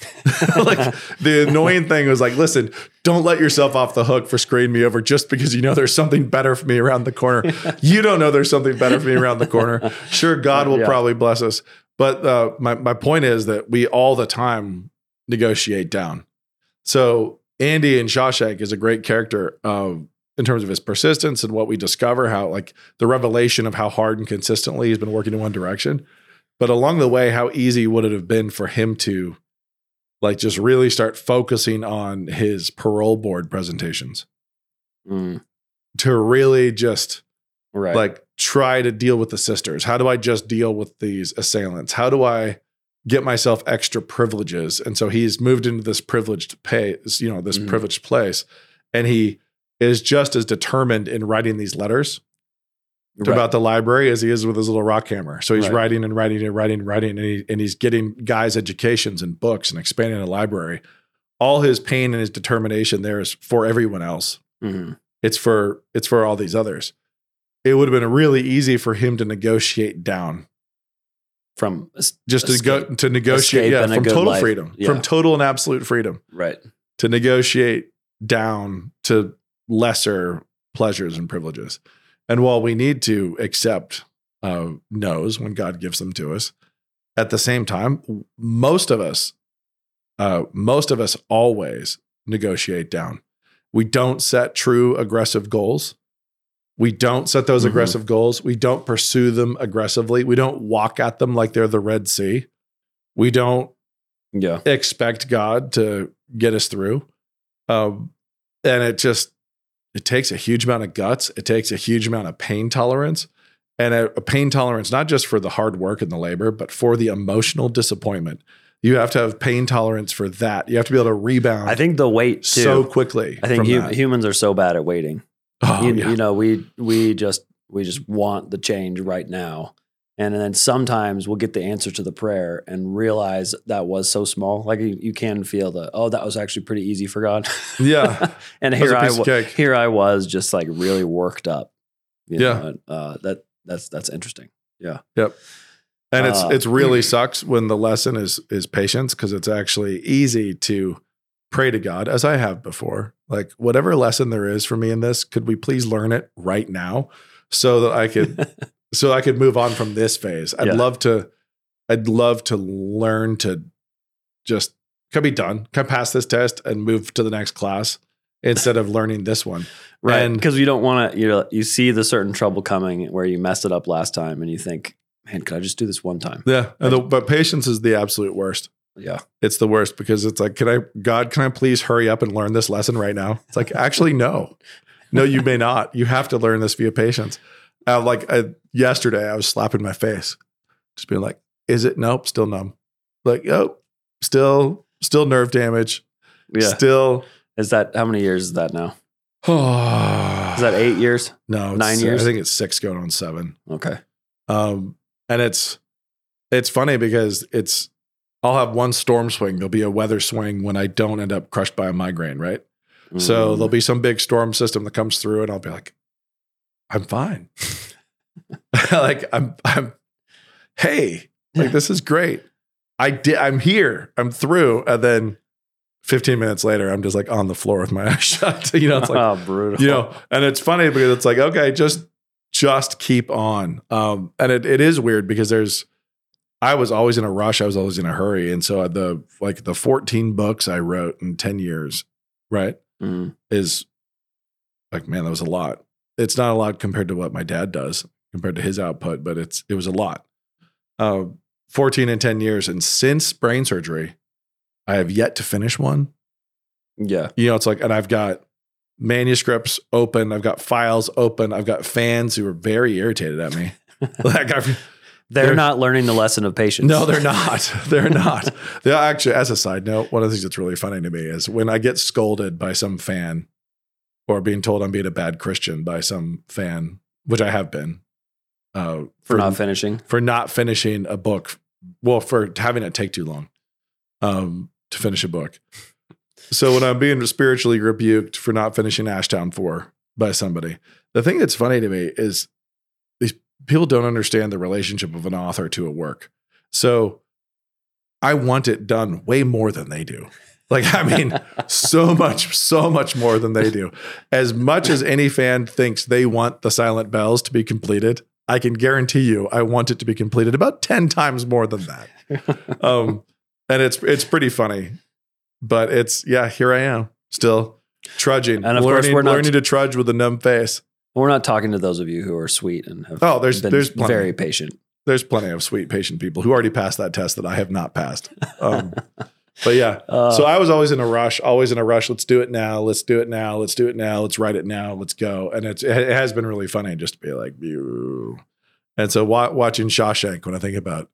Like the annoying thing was like, listen, don't let yourself off the hook for screwing me over just because you know there's something better for me around the corner. You don't know there's something better for me around the corner. Sure, God will yeah. probably bless us. But uh, my, my point is that we all the time negotiate down. So Andy in Shawshank is a great character uh, in terms of his persistence and what we discover, how like the revelation of how hard and consistently he's been working in one direction. But along the way, how easy would it have been for him to like just really start focusing on his parole board presentations mm. to really just right. like try to deal with the sisters. How do I just deal with these assailants? How do I get myself extra privileges? And so he's moved into this privileged pay, you know, this mm. privileged place. And he is just as determined in writing these letters right. about the library as he is with his little rock hammer. So he's right. writing and writing and writing and writing, and, he, and he's getting guys' educations and books and expanding the library. All his pain and his determination there is for everyone else. Mm-hmm. It's for it's for all these others. It would have been really easy for him to negotiate down from just to go to negotiate yeah, from total life. freedom, yeah. from total and absolute freedom, right? To negotiate down to lesser pleasures and privileges. And while we need to accept uh, no's when God gives them to us, at the same time, most of us, uh, most of us always negotiate down. We don't set true aggressive goals. We don't set those mm-hmm. aggressive goals. We don't pursue them aggressively. We don't walk at them like they're the Red Sea. We don't yeah. expect God to get us through. Um, and it just, it takes a huge amount of guts. It takes a huge amount of pain tolerance, and a, a pain tolerance, not just for the hard work and the labor, but for the emotional disappointment. You have to have pain tolerance for that. You have to be able to rebound. I think the wait too, so quickly. I think hu- humans are so bad at waiting. Oh, you, yeah. you know, we we just we just want the change right now. And then sometimes we'll get the answer to the prayer and realize that was so small. Like you, you can feel the, oh, that was actually pretty easy for God. Yeah. And That was here a I piece of wa- cake. here I was just like really worked up. You Yeah. know, and, uh, that that's that's interesting. Yeah. Yep. And it's Uh, it's really sucks when the lesson is is patience, because it's actually easy to pray to God, as I have before. Like, whatever lesson there is for me in this, could we please learn it right now so that I could so I could move on from this phase. I'd Yeah. love to I'd love to learn to just can be done, can pass this test and move to the next class instead of learning this one. Right. And Because you don't want to, you know, you see the certain trouble coming where you messed it up last time and you think, man, could I just do this one time? yeah, and the, but patience is the absolute worst. Yeah. It's the worst because it's like, can I, God, can I please hurry up and learn this lesson right now? It's like, actually, no, no, you may not. You have to learn this via patience. Uh, like uh, yesterday, I was slapping my face, just being like, is it? Nope, still numb. Like, oh, still, still nerve damage. Yeah. Still. Is that, how many years is that now? Oh, Is that eight years? no, it's- nine years? I think it's six going on seven. Okay. Um, and it's, it's funny because it's, I'll have one storm swing. There'll be a weather swing when I don't end up crushed by a migraine, right? So Mm. there'll be some big storm system that comes through and I'll be like, I'm fine. like I'm, I'm, hey, like this is great. I did, I'm here, I'm through. And then fifteen minutes later, I'm just like on the floor with my eyes shut. You know, it's like, oh, brutal. you know, and it's funny because it's like, okay, just, just keep on. Um, and it, it is weird because there's, I was always in a rush. I was always in a hurry. And so the, like the fourteen books I wrote in ten years, right, Mm. is like, man, that was a lot. It's not a lot compared to what my dad does compared to his output, but it's, it was a lot. Uh, fourteen and ten years. And since brain surgery, I have yet to finish one. Yeah. You know, it's like, and I've got manuscripts open. I've got files open. I've got fans who are very irritated at me. like I've, They're, They're- not learning the lesson of patience. no, they're not. They're not. They're actually, as a side note, one of the things that's really funny to me is when I get scolded by some fan or being told I'm being a bad Christian by some fan, which I have been, uh, for not finishing. for not finishing a book. Well, for having it take too long um, to finish a book. So when I'm being spiritually rebuked for not finishing Ashtown four by somebody, the thing that's funny to me is these people don't understand the relationship of an author to a work. So I want it done way more than they do. Like, I mean, so much, so much more than they do. As much as any fan thinks they want the Silent Bells to be completed, I can guarantee you I want it to be completed about ten times more than that. Um, and it's it's pretty funny. But it's, yeah, here I am, still trudging, And of course, learning, we're not- learning to trudge with a numb face. We're not talking to those of you who are sweet and have Oh, there's- been there's plenty. very patient. There's plenty of sweet, patient people who already passed that test that I have not passed. Um, but yeah, Uh, so I was always in a rush, always in a rush. Let's do it now. Let's do it now. Let's do it now. Let's write it now. Let's go. And it's, it has been really funny just to be like, Ew. And so wa- watching Shawshank, when I think about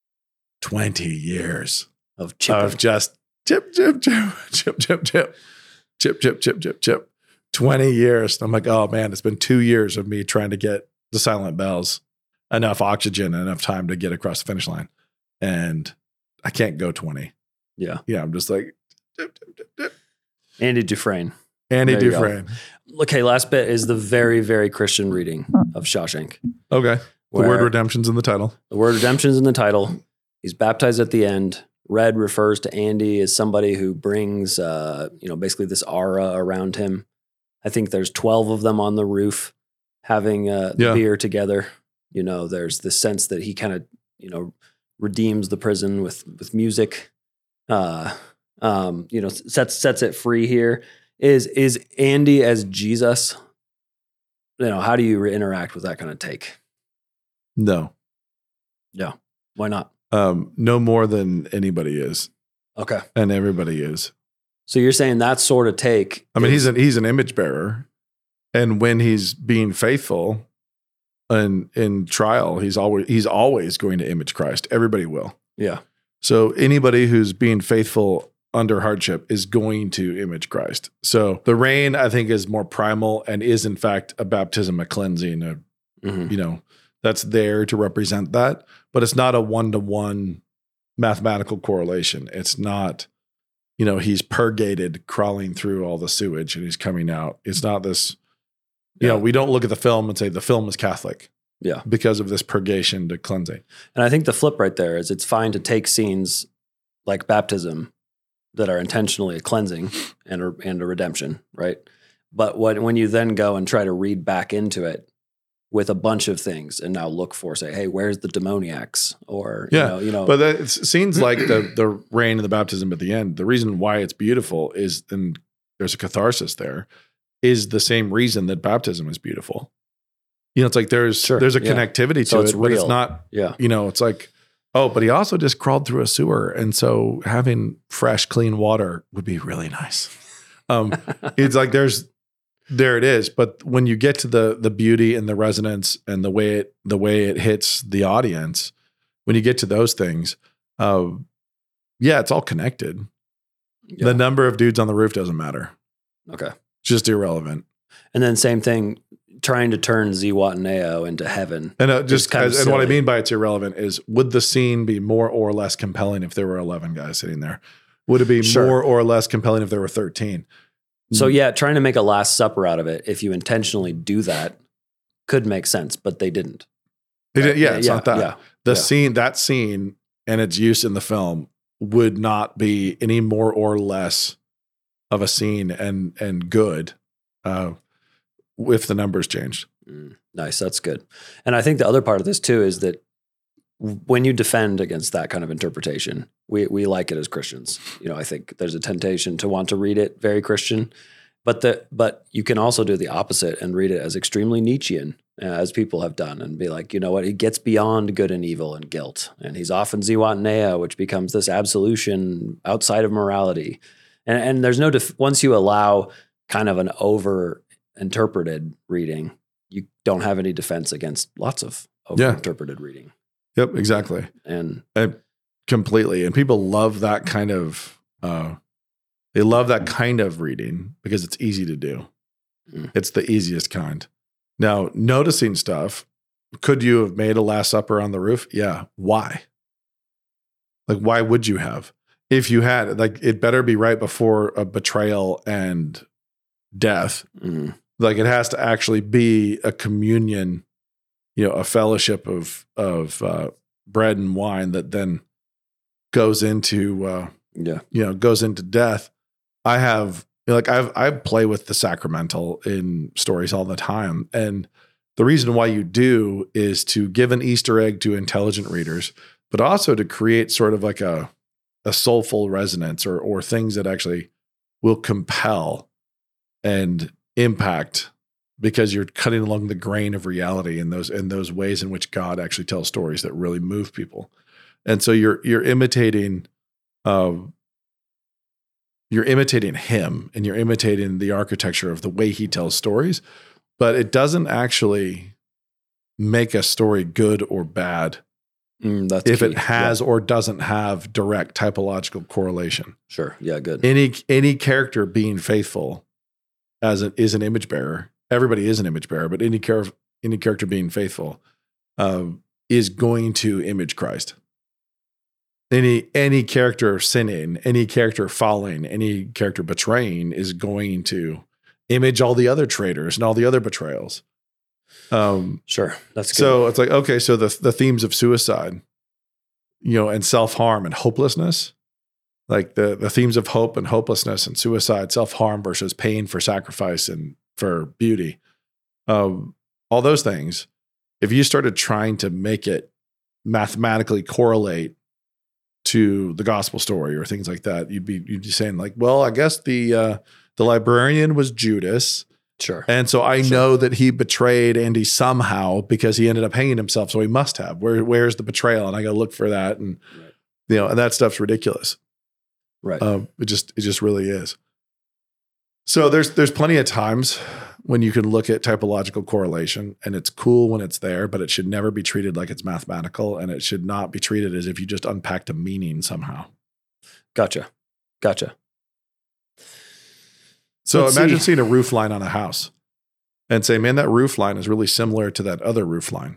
twenty years of chip. of just chip, chip, chip, chip, chip, chip, chip, chip, chip, chip, chip, twenty years. I'm like, oh man, it's been two years of me trying to get the Silent Bells enough oxygen and enough time to get across the finish line. And I can't go twenty. yeah. Yeah, I'm just like, chip, chip, chip, chip. Andy Dufresne. Andy There you go. Dufresne. Okay, last bit is the very, very Christian reading of Shawshank. Okay. The where word redemption's in the title. The word redemption's in the title. He's baptized at the end. Red refers to Andy as somebody who brings, uh, you know, basically this aura around him. I think there's twelve of them on the roof having uh, Yeah. beer together. You know, there's the sense that he kind of, you know, redeems the prison with with music. Uh, um, you know, sets sets it free here. Is is Andy as Jesus? You know, how do you interact with that kind of take? No. Yeah, why not? Um, no more than anybody is. Okay. And everybody is. So you're saying that sort of take. I mean, is- he's an he's an image bearer. And when he's being faithful and in trial, he's always he's always going to image Christ. Everybody will. yeah, So anybody who's being faithful under hardship is going to image Christ. So the rain, I think, is more primal and is in fact a baptism, a cleansing, a, Mhm. you know, that's there to represent that, but it's not a one-to-one mathematical correlation. It's not, you know, he's purgated crawling through all the sewage and he's coming out. It's not this, you Yeah. know, we don't look at the film and say the film is Catholic Yeah. because of this purgation to cleansing. And I think the flip right there is it's fine to take scenes like baptism that are intentionally a cleansing and a, and a redemption, right? But when when you then go and try to read back into it with a bunch of things and now look for, say, hey, where's the demoniacs? Or, Yeah, you know, you know But that, it's scenes like the the rain and the baptism at the end. The reason why it's beautiful is, and there's a catharsis there, is the same reason that baptism is beautiful. You know, it's like there's Sure, there's a yeah. connectivity So to it's it, but it's real. not. yeah, You know, it's like, oh, but he also just crawled through a sewer, and so having fresh, clean water would be really nice. Um, it's like there's there it is, but when you get to the the beauty and the resonance and the way it the way it hits the audience, when you get to those things, uh, yeah, it's all connected. yeah. The number of dudes on the roof doesn't matter; Okay. it's just irrelevant. And then same thing, trying to turn Zihuatanejo into heaven. And uh, just kind of as, and what I silly. mean by it's irrelevant is, would the scene be more or less compelling if there were eleven guys sitting there? Would it be Sure. more or less compelling if there were thirteen? So yeah, trying to make a Last Supper out of it, if you intentionally do that, could make sense, but they didn't. They didn't- yeah, it's yeah, not that. yeah, the yeah. scene, that scene and its use in the film would not be any more or less of a scene and and good uh, if the numbers changed. Mm, nice, that's good. And I think the other part of this too is that when you defend against that kind of interpretation, we we like it as Christians. You know, I think there's a temptation to want to read it very Christian, but the but you can also do the opposite and read it as extremely Nietzschean, uh, as people have done, and be like, you know what, he gets beyond good and evil and guilt, and he's often Zihuatanejo, which becomes this absolution outside of morality, and and there's no def- once you allow kind of an over interpreted reading, you don't have any defense against lots of over interpreted reading. Yep, exactly. And And completely. And people love that kind of uh they love that kind of reading because it's easy to do. Mm. It's the easiest kind. Now, noticing stuff, could you have made a Last Supper on the roof? Yeah. Why? Like, why would you have? If you had, like, it better be right before a betrayal and death. mm, Like, it has to actually be a communion, you know, a fellowship of of uh, bread and wine that then goes into uh, yeah, you know goes into death. I have like I've I play with the sacramental in stories all the time, and the reason why you do is to give an Easter egg to intelligent readers, but also to create sort of like a a soulful resonance or or things that actually will compel and impact, because you're cutting along the grain of reality in those in those ways in which God actually tells stories that really move people. And so you're you're imitating um you're imitating him, and you're imitating the architecture of the way he tells stories, but it doesn't actually make a story good or bad mm, that's if key. it has Yeah, or doesn't have direct typological correlation. sure, yeah, good, Any any character being faithful as an is an image bearer. Everybody is an image bearer, but any char- any character being faithful um, is going to image Christ. Any any character sinning, any character falling, any character betraying is going to image all the other traitors and all the other betrayals. Um, sure, that's good. so it's like, okay, so the the themes of suicide, you know, and self harm and hopelessness, like the the themes of hope and hopelessness and suicide, self harm versus pain for sacrifice and for beauty, um, all those things. If you started trying to make it mathematically correlate to the gospel story or things like that, you'd be you'd be saying like, well, I guess the uh, the librarian was Judas, sure, and so I Sure. know that he betrayed Andy somehow because he ended up hanging himself. So he must have. Where where's the betrayal? And I got to look for that, and Right. you know, and that stuff's ridiculous. right, Um, it just it just really is. So there's there's plenty of times when you can look at typological correlation, and it's cool when it's there, but it should never be treated like it's mathematical, and it should not be treated as if you just unpacked a meaning somehow. gotcha. Gotcha. So Let's imagine see. seeing a roof line on a house and say, man, that roof line is really similar to that other roof line.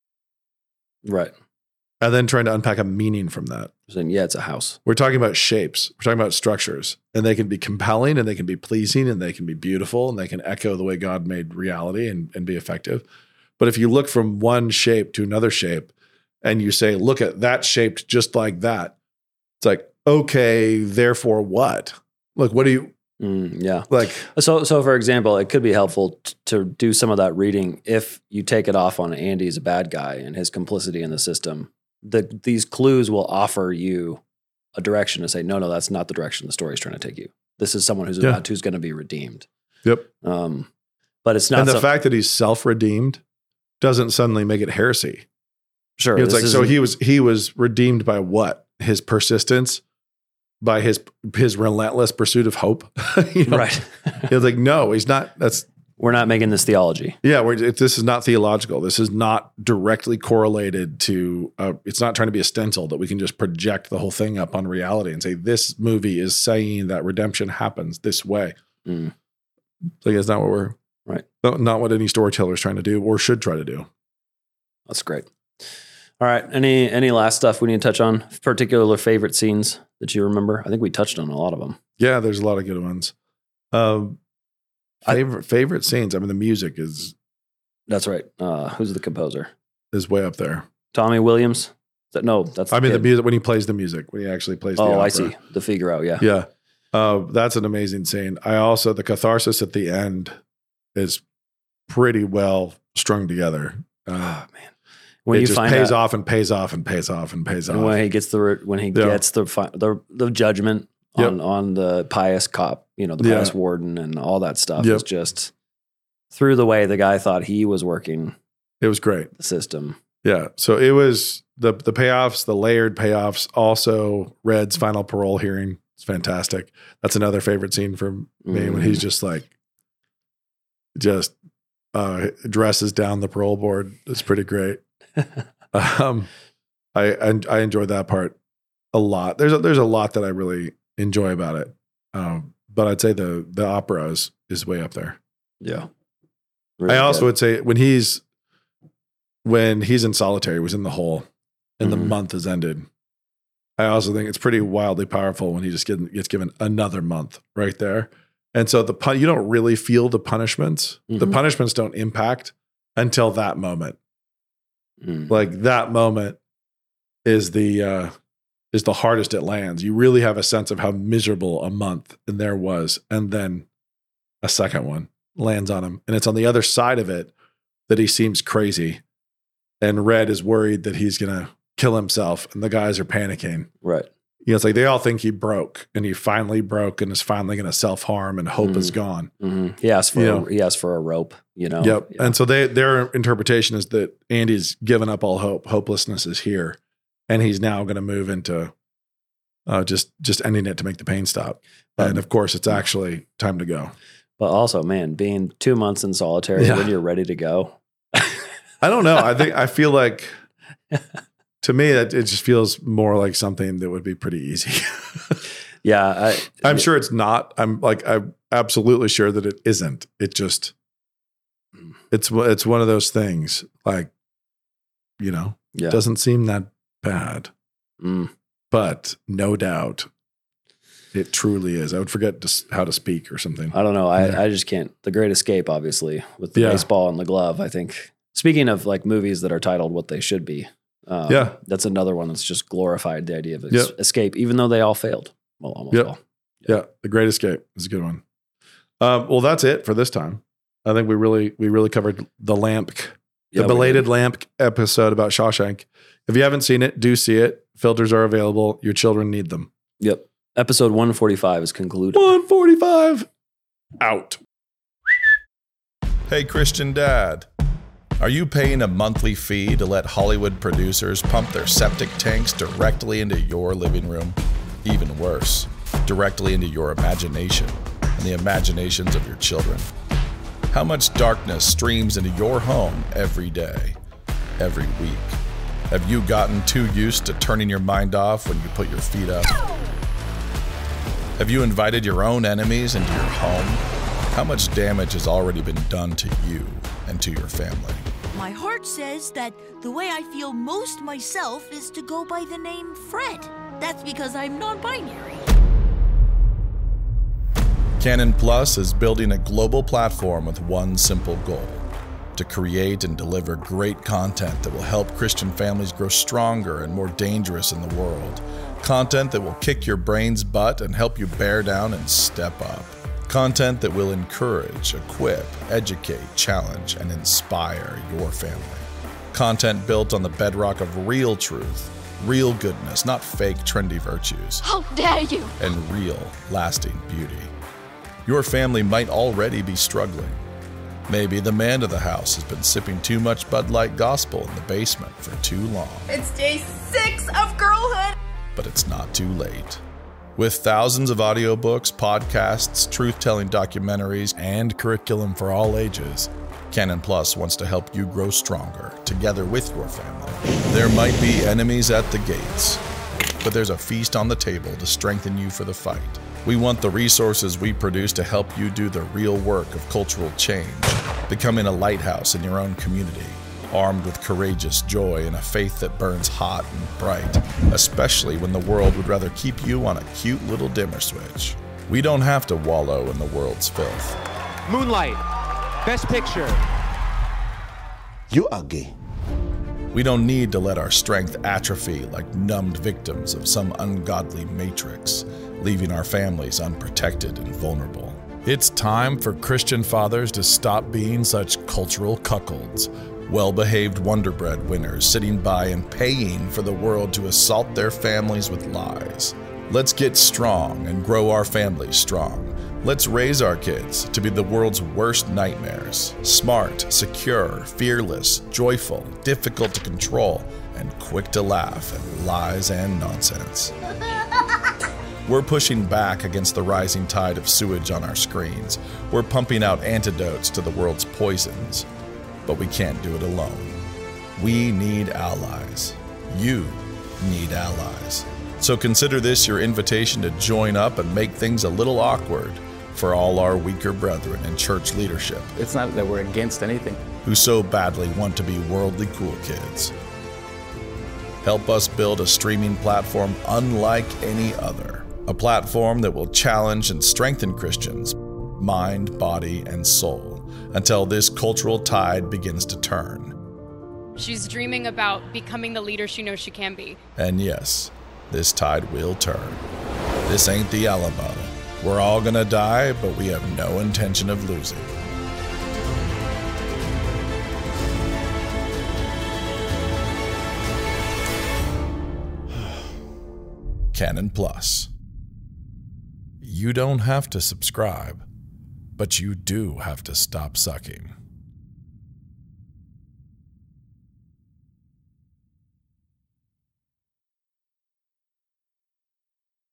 Right. And then trying to unpack a meaning from that. Saying, yeah, it's a house. We're talking about shapes. We're talking about structures, and they can be compelling and they can be pleasing and they can be beautiful and they can echo the way God made reality and, and be effective. But if you look from one shape to another shape and you say, look at that shaped just like that, it's like, okay, therefore what? Like, what do you Mm, yeah. like? So, so for example, it could be helpful t- to do some of that reading if you take it off on Andy's a bad guy and his complicity in the system. The, these clues will offer you a direction to say, no, no, that's not the direction the story is trying to take you. This is someone who's Yeah. about who's going to be redeemed. Yep. Um, but it's not. And the some- fact that he's self-redeemed doesn't suddenly make it heresy. sure. You know, it's this like, so isn't- he was, he was redeemed by what? His persistence, by his, his relentless pursuit of hope. You know? right. He was like, no, he's not. That's, We're not making this theology. yeah, we're, it, this is not theological. This is not directly correlated to, uh, it's not trying to be a stencil that we can just project the whole thing up on reality and say, this movie is saying that redemption happens this way. Mm. Like, it's not what we're, Right. not, not what any storyteller is trying to do or should try to do. That's great. All right. Any any last stuff we need to touch on? Particular favorite scenes that you remember? I think we touched on a lot of them. Yeah, there's a lot of good ones. Um, I- favorite favorite scenes. I mean, the music is That's right. Uh, who's the composer? is way up there. Tommy Williams? Is that, no, that's I mean, the kid. music when he plays the music, when he actually plays. the Oh, opera. I see. The Figaro. Yeah. Yeah, uh, that's an amazing scene. I also the catharsis at the end is pretty well strung together. Uh, Oh man. When it you just find pays out, off and pays off and pays off and pays off. when he gets the re- when he Yeah. gets the fi- the the judgment Yep. on on the pious cop, you know, the Yeah. pious warden and all that stuff Yep. is just through the way the guy thought he was working It was great. the system. Yeah. So it was the the payoffs, the layered payoffs. Also, Red's final parole hearing. It's fantastic. That's another favorite scene for me when Mm. he's just like, just uh, dresses down the parole board. It's pretty great. um, I, I I enjoyed that part a lot. There's a, there's a lot that I really enjoy about it. Um, but I'd say the the opera is is way up there. Yeah. I also would say when he's when he's in solitary, was in the hole, and Mhm. the month has ended. I also think it's pretty wildly powerful when he just gets, gets given another month right there. And so the pun, you don't really feel the punishments. The Mhm. punishments don't impact until that moment. Mm. Like that moment is the uh, is the hardest it lands. You really have a sense of how miserable a month in there was, and then a second one lands on him, and it's on the other side of it that he seems crazy, and Red is worried that he's gonna kill himself, and the guys are panicking. Right. You know, it's like they all think he broke, and he finally broke, and is finally gonna self harm, and hope is Mm. gone. hmm He asked for You a, know. he asked for a rope. You know. Yep. Yeah. And so they their interpretation is that Andy's given up all hope. Hopelessness is here, and he's now going to move into uh, just just ending it to make the pain stop. Um, And of course, it's actually time to go. But also, man, being two months in solitary Yeah. when you're ready to go. I don't know. I think I feel like to me that it just feels more like something that would be pretty easy. Yeah. I, I'm sure it's not. I'm like I'm absolutely sure that it isn't. It just it's it's one of those things. Like you know, Yeah. doesn't seem that bad. Mm. But no doubt it truly is. I would forget to, s- how to speak or something. I don't know. I, Yeah. I just can't. The Great Escape, obviously, with the Yeah. baseball and the glove. I think. Speaking of like movies that are titled what they should be, um, Yeah. that's another one that's just glorified the idea of es- Yep. escape, even though they all failed. Well, almost Yep. all. Yeah, The Great Escape is a good one. Um, well, that's it for this time. I think we really we really covered the lamp, Yeah, the we belated did. lamp episode about Shawshank. If you haven't seen it, do see it. Filters are available. Your children need them. Yep. Episode one forty-five is concluded. one forty-five out. Hey, Christian Dad. Are you paying a monthly fee to let Hollywood producers pump their septic tanks directly into your living room? Even worse, directly into your imagination and the imaginations of your children. How much darkness streams into your home every day, every week? Have you gotten too used to turning your mind off when you put your feet up? Have you invited your own enemies into your home? How much damage has already been done to you and to your family? My heart says that the way I feel most myself is to go by the name Fred. That's because I'm non-binary. Canon Plus is building a global platform with one simple goal: to create and deliver great content that will help Christian families grow stronger and more dangerous in the world. Content that will kick your brain's butt and help you bear down and step up. Content that will encourage, equip, educate, challenge, and inspire your family. Content built on the bedrock of real truth, real goodness, not fake trendy virtues. How dare you! And real, lasting beauty. Your family might already be struggling. Maybe the man of the house has been sipping too much Bud Light Gospel in the basement for too long. It's day six of girlhood! But it's not too late. With thousands of audiobooks, podcasts, truth-telling documentaries, and curriculum for all ages, Canon Plus wants to help you grow stronger, together with your family. There might be enemies at the gates, but there's a feast on the table to strengthen you for the fight. We want the resources we produce to help you do the real work of cultural change, becoming a lighthouse in your own community, armed with courageous joy and a faith that burns hot and bright, especially when the world would rather keep you on a cute little dimmer switch. We don't have to wallow in the world's filth. Moonlight, Best Picture. You are gay. We don't need to let our strength atrophy like numbed victims of some ungodly matrix, leaving our families unprotected and vulnerable. It's time for Christian fathers to stop being such cultural cuckolds, well-behaved Wonder Bread winners sitting by and paying for the world to assault their families with lies. Let's get strong and grow our families strong. Let's raise our kids to be the world's worst nightmares: smart, secure, fearless, joyful, difficult to control, and quick to laugh at lies and nonsense. We're pushing back against the rising tide of sewage on our screens. We're pumping out antidotes to the world's poisons. But we can't do it alone. We need allies. You need allies. So consider this your invitation to join up and make things a little awkward for all our weaker brethren in church leadership. It's not that we're against anything. Who so badly want to be worldly cool kids. Help us build a streaming platform unlike any other. A platform that will challenge and strengthen Christians, mind, body, and soul, until this cultural tide begins to turn. She's dreaming about becoming the leader she knows she can be. And yes, this tide will turn. This ain't the Alamo. We're all gonna die, but we have no intention of losing. Canon Plus. You don't have to subscribe, but you do have to stop sucking.